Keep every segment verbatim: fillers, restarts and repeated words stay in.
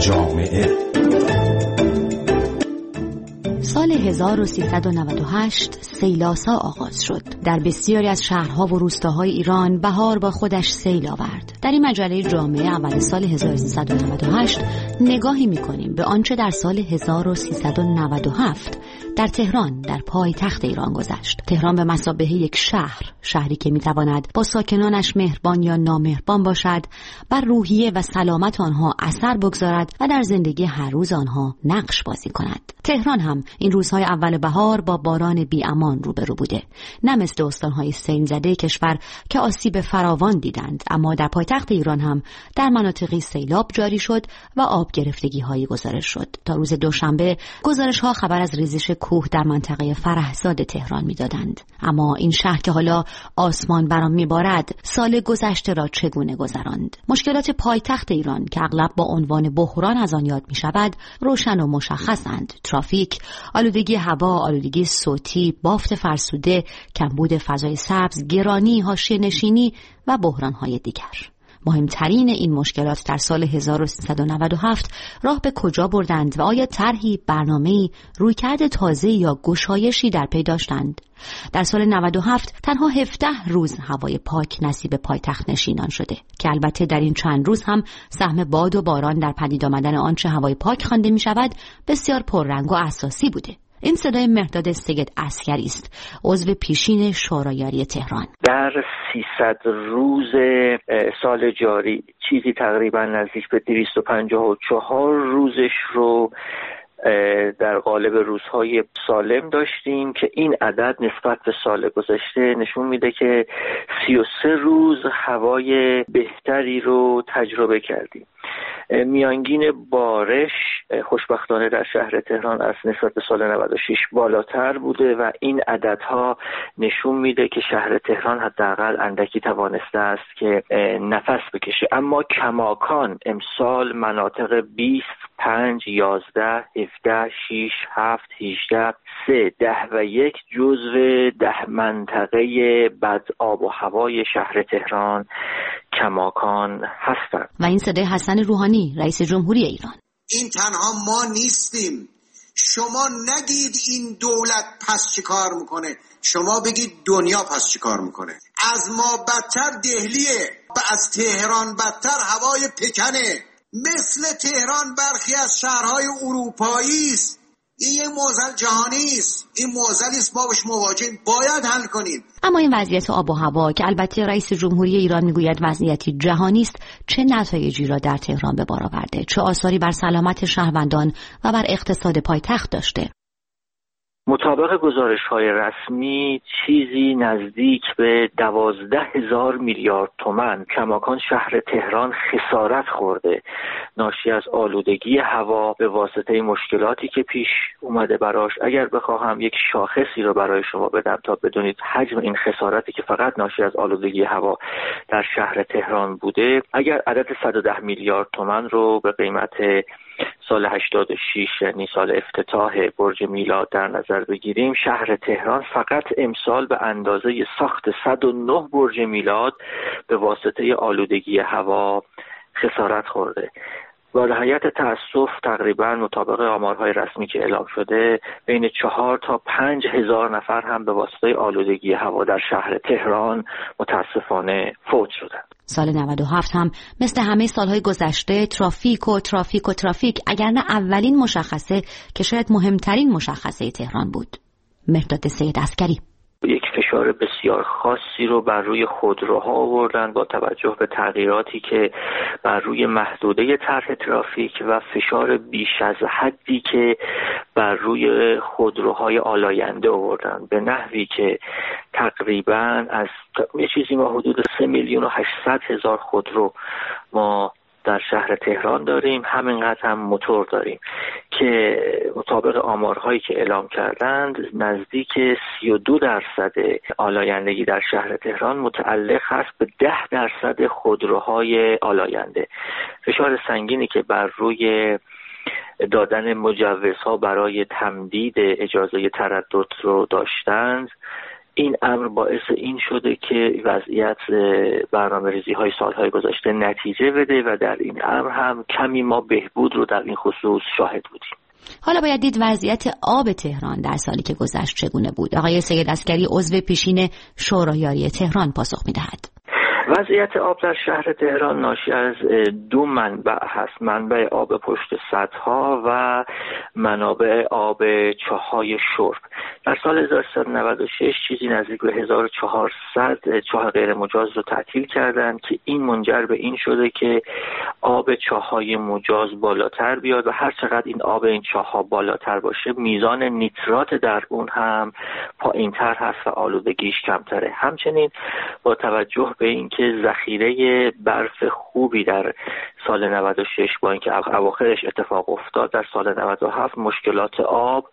جامعه. سال هزار و سیصد و نود و هشت سیلاسا آغاز شد. در بسیاری از شهرها و روستاهای ایران بهار با خودش سیل آورد. در این مجله جامعه اول سال هزار و سیصد و نود و هشت نگاهی می‌کنیم به آنچه در سال هزار و سیصد و نود و هفت در تهران، در پایتخت ایران گذشت. تهران به مثابه یک شهر، شهری که میتواند با ساکنانش مهربان یا نامهربان باشد، بر روحیه و سلامت آنها اثر بگذارد و در زندگی هر روز آنها نقش بازی کند. تهران هم این روزهای اول بهار با باران بی امان روبرو بوده. نه مثل استانهای سیل زده کشور که آسیب فراوان دیدند، اما در پایتخت ایران هم در مناطقی سیلاب جاری شد و آب گرفتگی هایی گزارش شد. تا روز دوشنبه گزارش ها خبر از ریزش کوه در منطقه فرهزاد تهران میدادند. اما این شهر که حالا آسمان بر آن میبارد سال گذشته را چگونه گذراند؟ مشکلات پایتخت ایران که اغلب با عنوان بحران از آن یاد می شود روشن و مشخصند: ترافیک، آلودگی هوا، آلودگی صوتی، بافت فرسوده، کمبود فضای سبز، گرانی، حاشیه نشینی و بحران‌های دیگر. مهمترین این مشکلات در سال هزار و سیصد و نود و هفت راه به کجا بردند و آیا طرحی، برنامه‌ای، رویکرد تازه یا گشایشی در پی داشتند؟ در سال نود و هفت تنها هفده روز هوای پاک نصیب پایتخت نشینان شده که البته در این چند روز هم سهم باد و باران در پدید آمدن آنچه هوای پاک خوانده می شود بسیار پررنگ و اساسی بوده. این صدای مهرداد سید عسکری است، عضو پیشین شورای تهران. در سیصد روز سال جاری چیزی تقریبا نزدیک به دویست و پنجاه و چهار روزش رو در قالب روزهای سالم داشتیم که این عدد نسبت به سال گذشته نشون میده که سی و سه روز هوای بهتری رو تجربه کردیم. میانگین بارش خوشبختانه در شهر تهران از نسبت به سال نود و شش بالاتر بوده و این عددها نشون میده که شهر تهران حداقل اندکی توانسته است که نفس بکشه. اما کماکان امسال مناطق بیست، پنج، یازده، هفده، شش، هفت، هجده، سه، ده و یک جزو ده منطقه بد آب و هوای شهر تهران کماکان هستند. و این صدای حسن روحانی، رئیس جمهوری ایران. این تنها ما نیستیم. شما نگید این دولت پس چی کار میکنه، شما بگید دنیا پس چی کار میکنه. از ما بدتر دهلیه و از تهران بدتر هوای پکنه. مثل تهران برخی از شهرهای اروپایی است. این یه معضل جهانی است، این معضلی است، ما باش مواجهیم، باید حل کنیم. اما این وضعیت آب و هوا که البته رئیس جمهوری ایران میگوید وضعیتی جهانی است، چه نتایجی را در تهران به بار آورده؟ چه آثاری بر سلامت شهروندان و بر اقتصاد پایتخت داشته؟ مطابق گزارش‌های رسمی چیزی نزدیک به دوازده هزار میلیارد تومان کماکان شهر تهران خسارت خورده ناشی از آلودگی هوا به واسطه مشکلاتی که پیش اومده براش. اگر بخواهم یک شاخصی رو برای شما بدم تا بدونید حجم این خسارتی که فقط ناشی از آلودگی هوا در شهر تهران بوده، اگر عدد صد و ده میلیارد تومان رو به قیمت سال هشتاد و شش یعنی سال افتتاح برج میلاد در نظر بگیریم، شهر تهران فقط امسال به اندازه ساخت صد و نه برج میلاد به واسطه آلودگی هوا خسارت خورده. با نهایت تأسف تقریبا مطابق آمارهای رسمی که اعلام شده بین چهار تا پنج هزار نفر هم به واسطه آلودگی هوا در شهر تهران متاسفانه فوت شدند. سال نود و هفت هم مثل همه سالهای گذشته ترافیک و ترافیک و ترافیک اگر نه اولین مشخصه که شاید مهمترین مشخصه تهران بود. مهرداد سید عسکری. یک فشار بسیار خاصی رو بر روی خودروها آوردن با توجه به تغییراتی که بر روی محدوده طرح ترافیک و فشار بیش از حدی که بر روی خودروهای آلاینده آوردن به نحوی که تقریبا از یه چیزی ما حدود سه میلیون و هشتصد هزار خودرو ما در شهر تهران داریم، همینقدر هم موتور داریم که مطابق آمارهایی که اعلام کردند نزدیک سی و دو درصد آلایندگی در شهر تهران متعلق هست به ده درصد خودروهای آلاینده. فشار سنگینی که بر روی دادن مجوزها برای تمدید اجازه تردد رو داشتند این امر باعث این شده که وضعیت برنامه‌ریزی های سالهای گذشته نتیجه بده و در این امر هم کمی ما بهبود رو در این خصوص شاهد بودیم. حالا باید دید وضعیت آب تهران در سالی که گذشت چگونه بود. آقای سید عسکری عضو پیشین شورای یاری تهران پاسخ می‌دهد. وضعیت آب در شهر تهران ناشی از دو منبع هست: منبع آب پشت سدها و منابع آب چاهای شرب. در سال هزار و سیصد و نود و شش چیزی نزدیک به هزار و چهارصد چاه غیر مجاز رو تعطیل کردند که این منجر به این شده که آب چاهای مجاز بالاتر بیاد و هر چقدر این آب این چاها بالاتر باشه میزان نیترات در اون هم پایین‌تر هست و آلودگیش کمتره. همچنین با توجه به این که ذخیره برف خوبی در سال نود و شش با اینکه اواخرش اتفاق افتاد، در سال نود و هفت مشکلات آب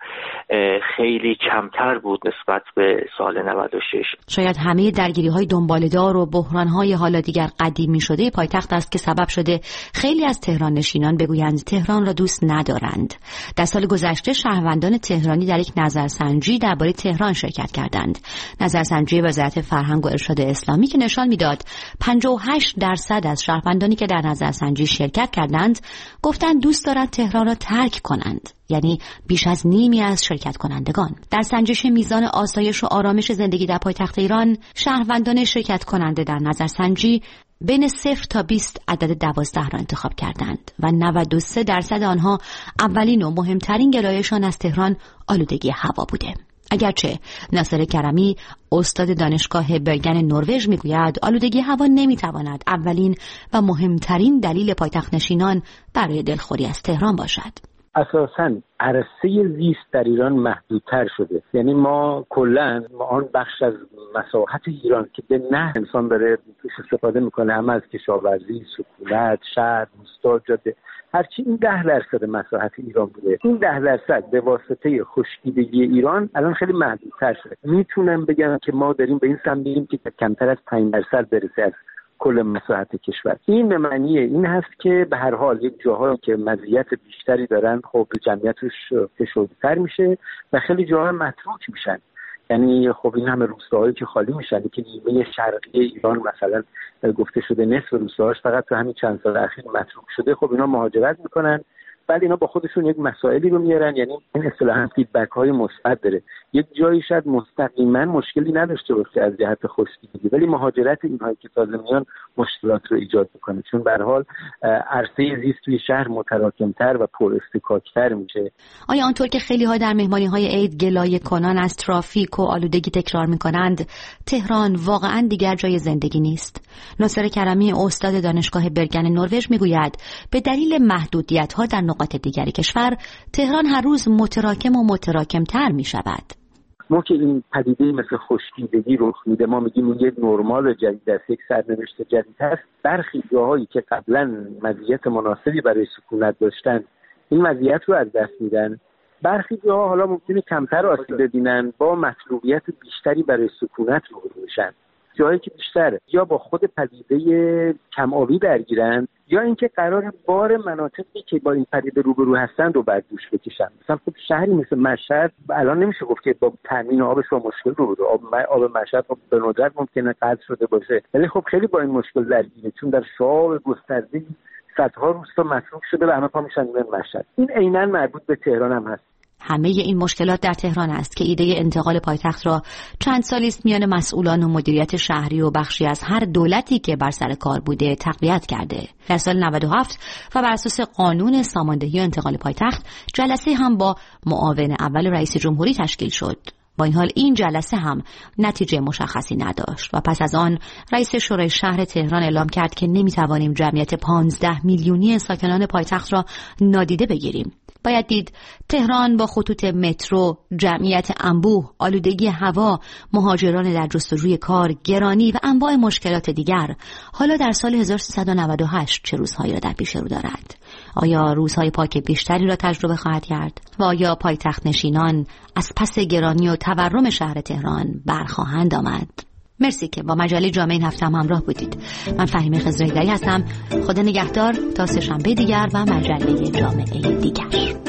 خیلی کمتر بود نسبت به سال نود و شش. شاید همه درگیری‌های دنباله‌دار و بحران‌های حالا دیگر قدیمی شده پایتخت است که سبب شده خیلی از تهران نشینان بگویند تهران را دوست ندارند. در سال گذشته شهروندان تهرانی در یک نظرسنجی درباره تهران شرکت کردند. نظرسنجی وزارت فرهنگ و ارشاد اسلامی که نشان می‌داد پنجاه و هشت درصد از شهروندانی که در نظرسنجی شرکت کردند گفتند دوست دارند تهران را ترک کنند، یعنی بیش از نیمی از شرکت کنندگان. در سنجش میزان آسایش و آرامش زندگی در پایتخت ایران، شهروندان شرکت کننده در نظرسنجی بین صفر تا بیست عدد دوازده را انتخاب کردند و نود و سه درصد آنها اولین و مهمترین گرایشان از تهران آلودگی هوا بوده. اگرچه ناصر کرمی استاد دانشگاه برگن نروژ میگوید آلودگی هوا نمیتواند اولین و مهمترین دلیل پایتخت نشینان برای دلخوری از تهران باشد. اساساً عرصه زیست در ایران محدودتر شده، یعنی ما کلاً ما آن بخش از مساحت ایران که به نه انسان داره توش استفاده میکنه، هم از کشاورزی، سکونت، شهر، روستا، جاده، هرچی این ده درصد مساحت ایران بوده، این ده درصد به واسطه خشکیدگی ایران الان خیلی محدودتر شده. میتونم بگم که ما داریم به این سمت میریم که کمتر از پنج درصد برسه از کل مساحت کشور. این به معنی این هست که به هر حال یک جاهایی که مزیت بیشتری دارن خب جمعیتش فشرده‌تر میشه و خیلی جاها متروک میشن. یعنی خب این همه روستاهایی که خالی میشن که نیمه شرقی ایران مثلا گفته شده نصف روستاهاش فقط تو همین چند سال اخیر متروک شده، خب اینا مهاجرت میکنن. بعد اینا با خودشون یک مسائلی رو میارن، یعنی این اصطلاحاً فیدبک های مثبت داره. یک جایی شاید مستقیما مشکلی نداشته باشه از جهت خشکیدگی، ولی مهاجرت اینهایی که تازه میان مشکلات رو ایجاد میکنه، چون به هر حال عرصه زیست توی شهر متراکمتر و پر اصطکاک‌تر میشه. آیا آنطور که خیلی ها در مهمانی های عید گلایه کنان از ترافیک و آلودگی تکرار میکنند، تهران واقعا دیگر جای زندگی نیست؟ ناصر کرمی استاد دانشگاه برگن نروژ میگوید به دلیل محدودیت ها در نقاط دیگر کشور تهران هر روز متراکم و متراکمتر می شود. ما که این پدیده مثل خشکیدگی رخ میده، ما میگیم اون یک نرمال جدید است، یک سرنوشت جدید هست. برخی جاهایی که قبلا مزیت مناسبی برای سکونت داشتن این مزیت رو از دست میدن. برخی جاها حالا ممکنه کمتر آسیب ببینن، با مطلوبیت بیشتری برای سکونت روبرو میشن. جایی که بیشتر یا با خود پدیده کم آبی درگیرن یا اینکه قرار بار مناطقی که با این پدیده روبرو هستند رو بر دوش بکشن. مثلا خب شهری مثل مشهد الان نمیشه گفت که با تامین آبش با مشکل روبرو، آب آب مشهد خب به ندرت ممکنه قطع شده باشه، ولی خب خیلی با این مشکل درگیره، چون در شعاب گسترده صدها روستا متروک شده و همه پا میشن به مشهد. این عیناً مربوط به تهران هم هست. همه این مشکلات در تهران است که ایده انتقال پایتخت را چند سالی است میان مسئولان و مدیریت شهری و بخشی از هر دولتی که بر سر کار بوده تقویت کرده. در سال نود و هفت و بر اساس قانون ساماندهی و انتقال پایتخت جلسه هم با معاون اول رئیس جمهوری تشکیل شد. با این حال این جلسه هم نتیجه مشخصی نداشت و پس از آن رئیس شورای شهر تهران اعلام کرد که نمیتوانیم جمعیت پانزده میلیونی ساکنان پایتخت را نادیده بگیریم. باید دید تهران با خطوط مترو، جمعیت انبوه، آلودگی هوا، مهاجران در جستجوی کار، گرانی و انواع مشکلات دیگر حالا در سال هزار و سیصد و نود و هشت چه روزهایی را در پیش رو دارد؟ آیا روزهای پاک بیشتری را تجربه خواهد کرد؟ و آیا پایتخت نشینان از پس گرانی و تورم شهر تهران برخواهند آمد؟ مرسی که با مجله جامعه این هفته هم همراه بودید. من فهیمه خضرایی‌دری هستم. خدا نگهدار تا سه شنبه دیگر و مجله جامعه دیگر.